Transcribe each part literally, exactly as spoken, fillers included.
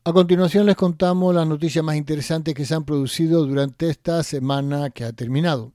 A continuación les contamos las noticias más interesantes que se han producido durante esta semana que ha terminado.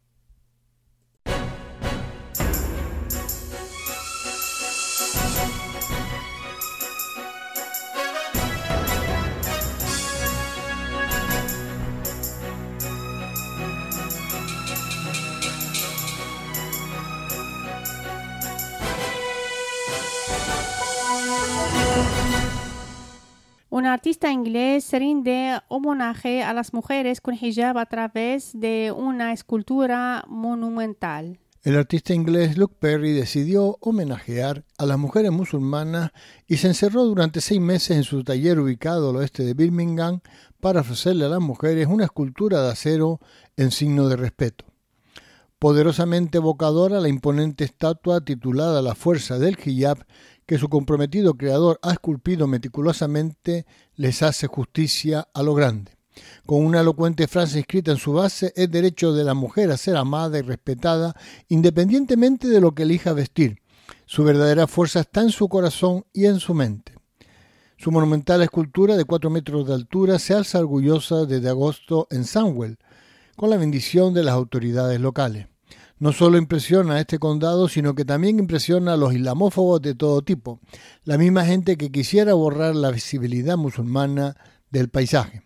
Un artista inglés rinde homenaje a las mujeres con hijab a través de una escultura monumental. El artista inglés Luke Perry decidió homenajear a las mujeres musulmanas y se encerró durante seis meses en su taller ubicado al oeste de Birmingham para ofrecerle a las mujeres una escultura de acero en signo de respeto. Poderosamente evocadora, la imponente estatua titulada La fuerza del hijab, que su comprometido creador ha esculpido meticulosamente, les hace justicia a lo grande. Con una elocuente frase escrita en su base: es derecho de la mujer a ser amada y respetada independientemente de lo que elija vestir. Su verdadera fuerza está en su corazón y en su mente. Su monumental escultura de cuatro metros de altura se alza orgullosa desde agosto en Sandwell, con la bendición de las autoridades locales. No solo impresiona a este condado, sino que también impresiona a los islamófobos de todo tipo, la misma gente que quisiera borrar la visibilidad musulmana del paisaje.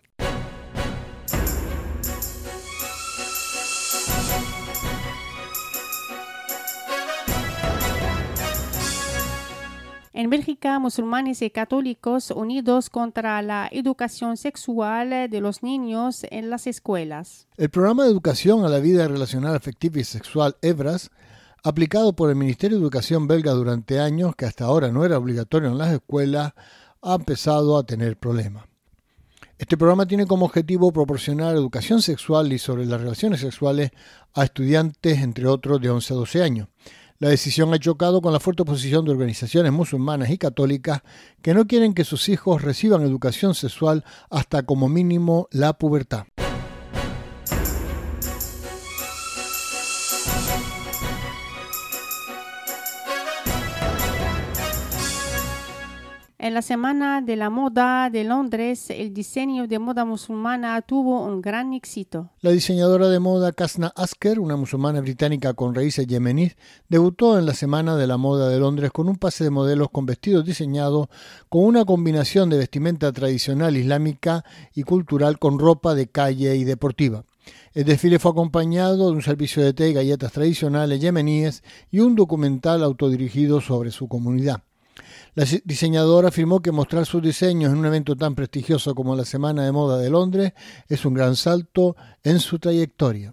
En Bélgica, musulmanes y católicos unidos contra la educación sexual de los niños en las escuelas. El programa de educación a la vida relacional afectiva y sexual EVRAS, aplicado por el Ministerio de Educación belga durante años, que hasta ahora no era obligatorio en las escuelas, ha empezado a tener problemas. Este programa tiene como objetivo proporcionar educación sexual y sobre las relaciones sexuales a estudiantes, entre otros, de once a doce años. La decisión ha chocado con la fuerte oposición de organizaciones musulmanas y católicas que no quieren que sus hijos reciban educación sexual hasta como mínimo la pubertad. En la Semana de la Moda de Londres, el diseño de moda musulmana tuvo un gran éxito. La diseñadora de moda Kasna Asker, una musulmana británica con raíces yemeníes, debutó en la Semana de la Moda de Londres con un pase de modelos con vestidos diseñados con una combinación de vestimenta tradicional islámica y cultural con ropa de calle y deportiva. El desfile fue acompañado de un servicio de té y galletas tradicionales yemeníes y un documental autodirigido sobre su comunidad. La diseñadora afirmó que mostrar sus diseños en un evento tan prestigioso como la Semana de Moda de Londres es un gran salto en su trayectoria.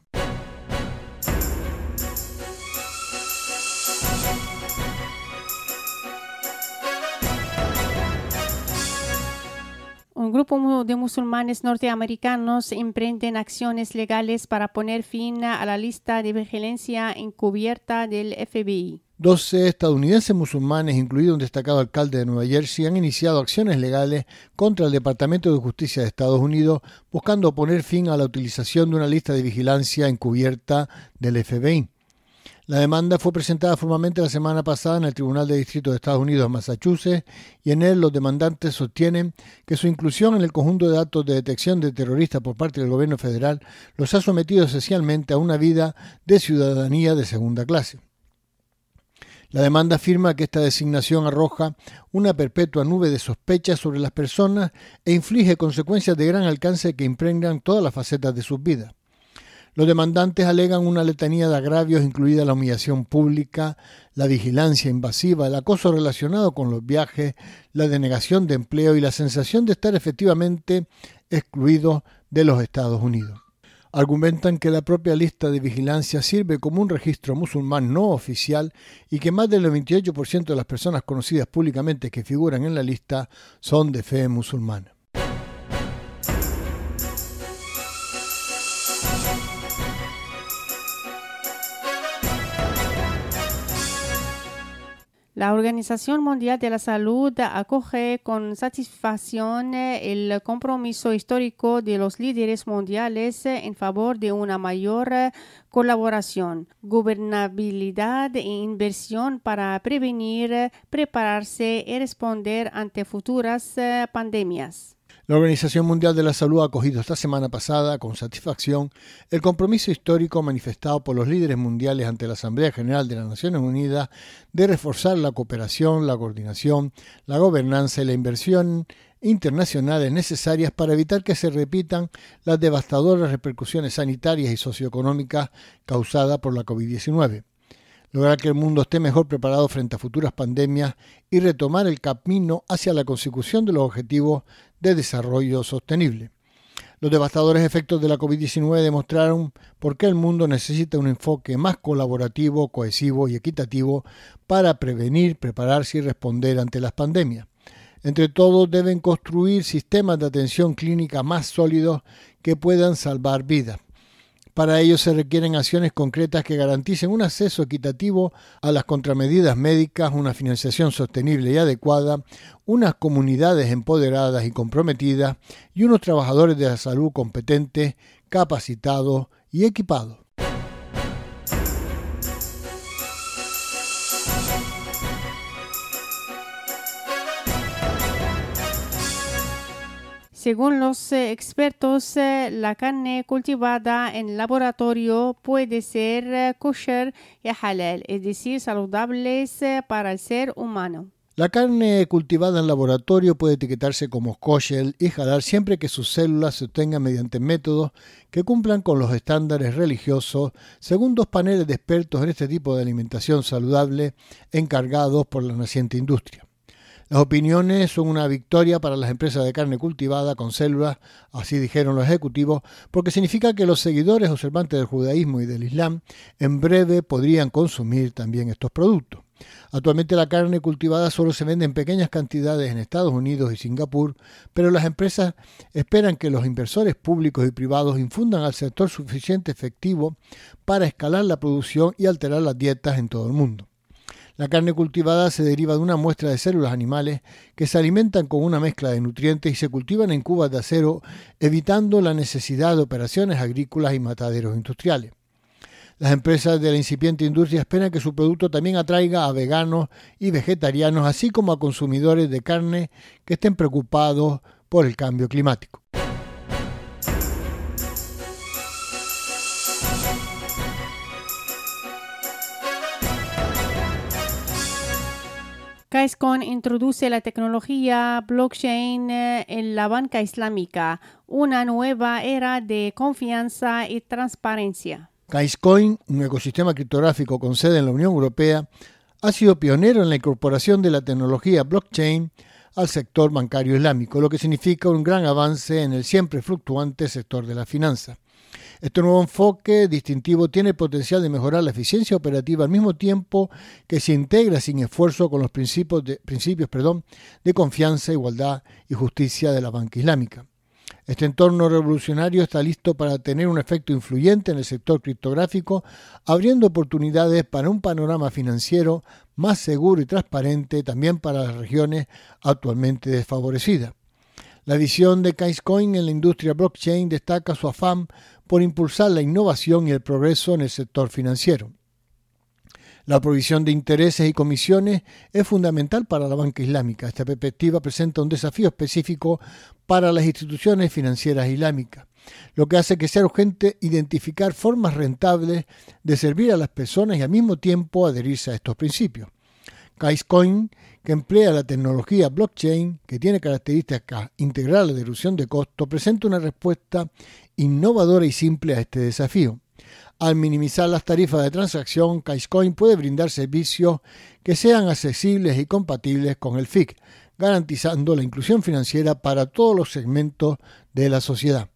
Un grupo de musulmanes norteamericanos emprenden acciones legales para poner fin a la lista de vigilancia encubierta del F B I. doce estadounidenses musulmanes, incluido un destacado alcalde de Nueva Jersey, han iniciado acciones legales contra el Departamento de Justicia de Estados Unidos buscando poner fin a la utilización de una lista de vigilancia encubierta del F B I. La demanda fue presentada formalmente la semana pasada en el Tribunal de Distrito de Estados Unidos, Massachusetts, y en él los demandantes sostienen que su inclusión en el conjunto de datos de detección de terroristas por parte del gobierno federal los ha sometido esencialmente a una vida de ciudadanía de segunda clase. La demanda afirma que esta designación arroja una perpetua nube de sospechas sobre las personas e inflige consecuencias de gran alcance que impregnan todas las facetas de sus vidas. Los demandantes alegan una letanía de agravios, incluida la humillación pública, la vigilancia invasiva, el acoso relacionado con los viajes, la denegación de empleo y la sensación de estar efectivamente excluidos de los Estados Unidos. Argumentan que la propia lista de vigilancia sirve como un registro musulmán no oficial y que más del veintiocho por ciento de las personas conocidas públicamente que figuran en la lista son de fe musulmana. La Organización Mundial de la Salud acoge con satisfacción el compromiso histórico de los líderes mundiales en favor de una mayor colaboración, gobernabilidad e inversión para prevenir, prepararse y responder ante futuras pandemias. La Organización Mundial de la Salud ha acogido esta semana pasada con satisfacción el compromiso histórico manifestado por los líderes mundiales ante la Asamblea General de las Naciones Unidas de reforzar la cooperación, la coordinación, la gobernanza y la inversión internacionales necesarias para evitar que se repitan las devastadoras repercusiones sanitarias y socioeconómicas causadas por la covid diecinueve. Lograr que el mundo esté mejor preparado frente a futuras pandemias y retomar el camino hacia la consecución de los objetivos de desarrollo sostenible. Los devastadores efectos de la covid diecinueve demostraron por qué el mundo necesita un enfoque más colaborativo, cohesivo y equitativo para prevenir, prepararse y responder ante las pandemias. Entre todos deben construir sistemas de atención clínica más sólidos que puedan salvar vidas. Para ello se requieren acciones concretas que garanticen un acceso equitativo a las contramedidas médicas, una financiación sostenible y adecuada, unas comunidades empoderadas y comprometidas y unos trabajadores de la salud competentes, capacitados y equipados. Según los eh, expertos, eh, la carne cultivada en laboratorio puede ser eh, kosher y halal, es decir, saludables eh, para el ser humano. La carne cultivada en laboratorio puede etiquetarse como kosher y halal siempre que sus células se obtengan mediante métodos que cumplan con los estándares religiosos, según dos paneles de expertos en este tipo de alimentación saludable encargados por la naciente industria. Las opiniones son una victoria para las empresas de carne cultivada con células, así dijeron los ejecutivos, porque significa que los seguidores observantes del judaísmo y del islam en breve podrían consumir también estos productos. Actualmente la carne cultivada solo se vende en pequeñas cantidades en Estados Unidos y Singapur, pero las empresas esperan que los inversores públicos y privados infundan al sector suficiente efectivo para escalar la producción y alterar las dietas en todo el mundo. La carne cultivada se deriva de una muestra de células animales que se alimentan con una mezcla de nutrientes y se cultivan en cubas de acero, evitando la necesidad de operaciones agrícolas y mataderos industriales. Las empresas de la incipiente industria esperan que su producto también atraiga a veganos y vegetarianos, así como a consumidores de carne que estén preocupados por el cambio climático. Caiscon introduce la tecnología blockchain en la banca islámica, una nueva era de confianza y transparencia. Caiscoin, un ecosistema criptográfico con sede en la Unión Europea, ha sido pionero en la incorporación de la tecnología blockchain al sector bancario islámico, lo que significa un gran avance en el siempre fluctuante sector de la finanza. Este nuevo enfoque distintivo tiene el potencial de mejorar la eficiencia operativa al mismo tiempo que se integra sin esfuerzo con los principios de, principios, perdón, de confianza, igualdad y justicia de la banca islámica. Este entorno revolucionario está listo para tener un efecto influyente en el sector criptográfico, abriendo oportunidades para un panorama financiero más seguro y transparente también para las regiones actualmente desfavorecidas. La visión de Caiscoin en la industria blockchain destaca su afán por impulsar la innovación y el progreso en el sector financiero. La provisión de intereses y comisiones es fundamental para la banca islámica. Esta perspectiva presenta un desafío específico para las instituciones financieras islámicas, lo que hace que sea urgente identificar formas rentables de servir a las personas y al mismo tiempo adherirse a estos principios. Caiscoin, que emplea la tecnología blockchain, que tiene características integrales de reducción de costos, presenta una respuesta innovadora y simple a este desafío. Al minimizar las tarifas de transacción, Caiscoin puede brindar servicios que sean accesibles y compatibles con el F I C, garantizando la inclusión financiera para todos los segmentos de la sociedad.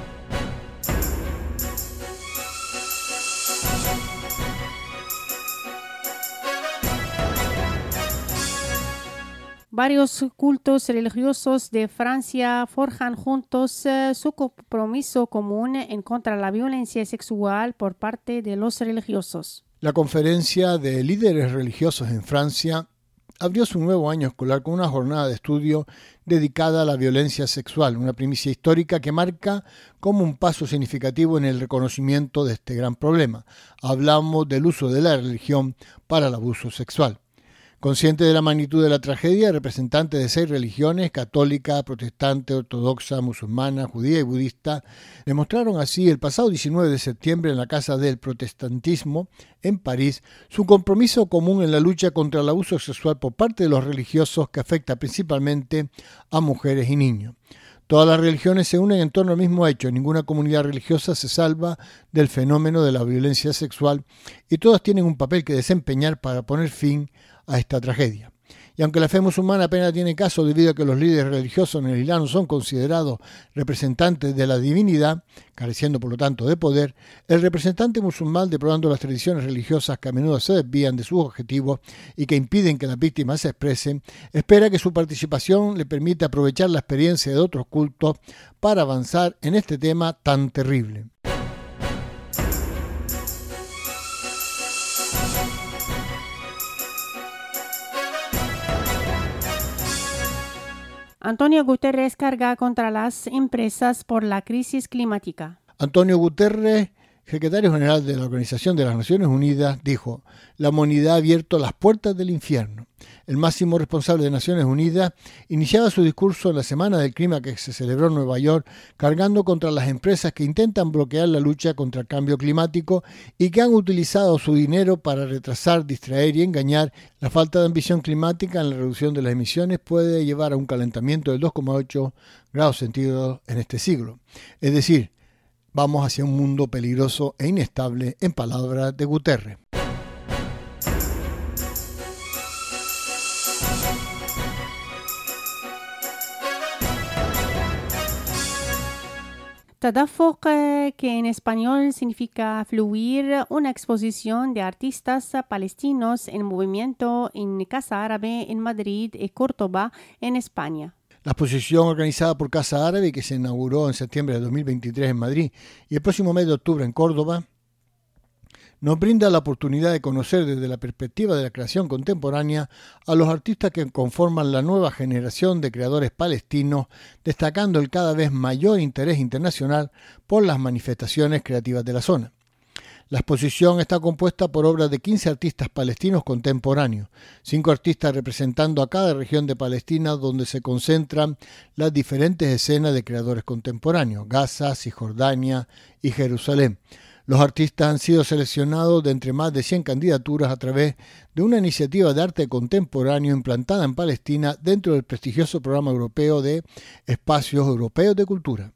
Varios cultos religiosos de Francia forjan juntos eh, su compromiso común en contra de la violencia sexual por parte de los religiosos. La conferencia de líderes religiosos en Francia abrió su nuevo año escolar con una jornada de estudio dedicada a la violencia sexual, una primicia histórica que marca como un paso significativo en el reconocimiento de este gran problema. Hablamos del uso de la religión para el abuso sexual. Consciente de la magnitud de la tragedia, representantes de seis religiones, católica, protestante, ortodoxa, musulmana, judía y budista, demostraron así el pasado diecinueve de septiembre en la Casa del Protestantismo, en París, su compromiso común en la lucha contra el abuso sexual por parte de los religiosos que afecta principalmente a mujeres y niños. Todas las religiones se unen en torno al mismo hecho. Ninguna comunidad religiosa se salva del fenómeno de la violencia sexual y todas tienen un papel que desempeñar para poner fin a esta tragedia. Y aunque la fe musulmana apenas tiene caso debido a que los líderes religiosos en el Islam son considerados representantes de la divinidad, careciendo por lo tanto de poder, el representante musulmán, deplorando las tradiciones religiosas que a menudo se desvían de sus objetivos y que impiden que las víctimas se expresen, espera que su participación le permita aprovechar la experiencia de otros cultos para avanzar en este tema tan terrible. Antonio Guterres carga contra las empresas por la crisis climática. Antonio Guterres, secretario general de la Organización de las Naciones Unidas, dijo: la humanidad ha abierto las puertas del infierno. El máximo responsable de Naciones Unidas iniciaba su discurso en la Semana del Clima que se celebró en Nueva York, cargando contra las empresas que intentan bloquear la lucha contra el cambio climático y que han utilizado su dinero para retrasar, distraer y engañar. La falta de ambición climática en la reducción de las emisiones puede llevar a un calentamiento del dos coma ocho grados centígrados en este siglo. Es decir, vamos hacia un mundo peligroso e inestable, en palabras de Guterres. Tadafuq, que en español significa fluir, una exposición de artistas palestinos en movimiento en Casa Árabe en Madrid y Córdoba, en España. La exposición organizada por Casa Árabe, que se inauguró en septiembre de dos mil veintitrés en Madrid y el próximo mes de octubre en Córdoba, nos brinda la oportunidad de conocer desde la perspectiva de la creación contemporánea a los artistas que conforman la nueva generación de creadores palestinos, destacando el cada vez mayor interés internacional por las manifestaciones creativas de la zona. La exposición está compuesta por obras de quince artistas palestinos contemporáneos, cinco artistas representando a cada región de Palestina donde se concentran las diferentes escenas de creadores contemporáneos, Gaza, Cisjordania y Jerusalén. Los artistas han sido seleccionados de entre más de cien candidaturas a través de una iniciativa de arte contemporáneo implantada en Palestina dentro del prestigioso programa europeo de Espacios Europeos de Cultura.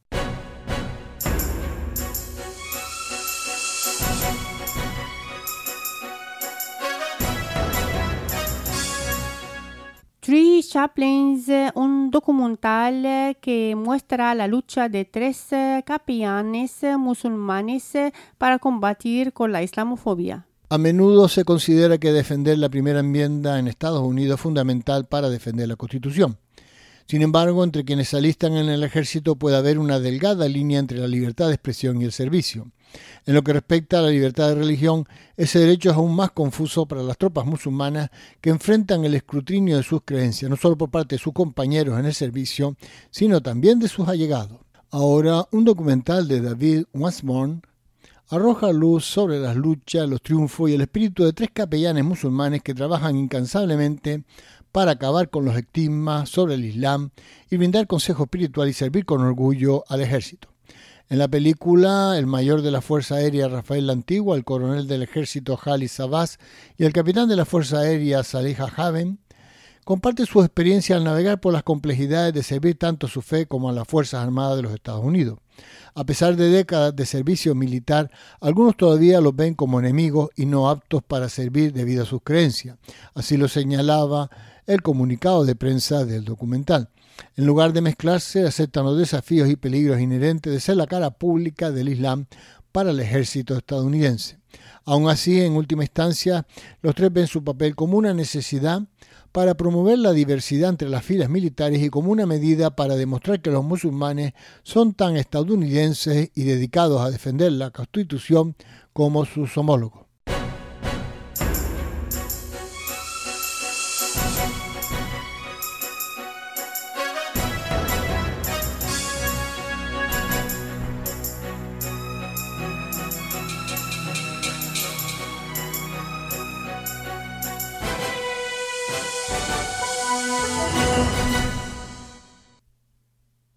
Three Chaplains, un documental que muestra la lucha de tres capellanes musulmanes para combatir con la islamofobia. A menudo se considera que defender la primera enmienda en Estados Unidos es fundamental para defender la Constitución. Sin embargo, entre quienes se alistan en el ejército puede haber una delgada línea entre la libertad de expresión y el servicio. En lo que respecta a la libertad de religión, ese derecho es aún más confuso para las tropas musulmanas que enfrentan el escrutinio de sus creencias, no solo por parte de sus compañeros en el servicio, sino también de sus allegados. Ahora, un documental de David Wasmorn arroja luz sobre las luchas, los triunfos y el espíritu de tres capellanes musulmanes que trabajan incansablemente para acabar con los estigmas sobre el Islam y brindar consejo espiritual y servir con orgullo al ejército. En la película, el mayor de la Fuerza Aérea Rafael La Antigua, el coronel del ejército Khalid Abbas y el capitán de la Fuerza Aérea Saleh Haven comparten su experiencia al navegar por las complejidades de servir tanto a su fe como a las Fuerzas Armadas de los Estados Unidos. A pesar de décadas de servicio militar, algunos todavía los ven como enemigos y no aptos para servir debido a sus creencias. Así lo señalaba el comunicado de prensa del documental. En lugar de mezclarse, aceptan los desafíos y peligros inherentes de ser la cara pública del Islam para el ejército estadounidense. Aún así, en última instancia, los tres ven su papel como una necesidad para promover la diversidad entre las filas militares y como una medida para demostrar que los musulmanes son tan estadounidenses y dedicados a defender la Constitución como sus homólogos.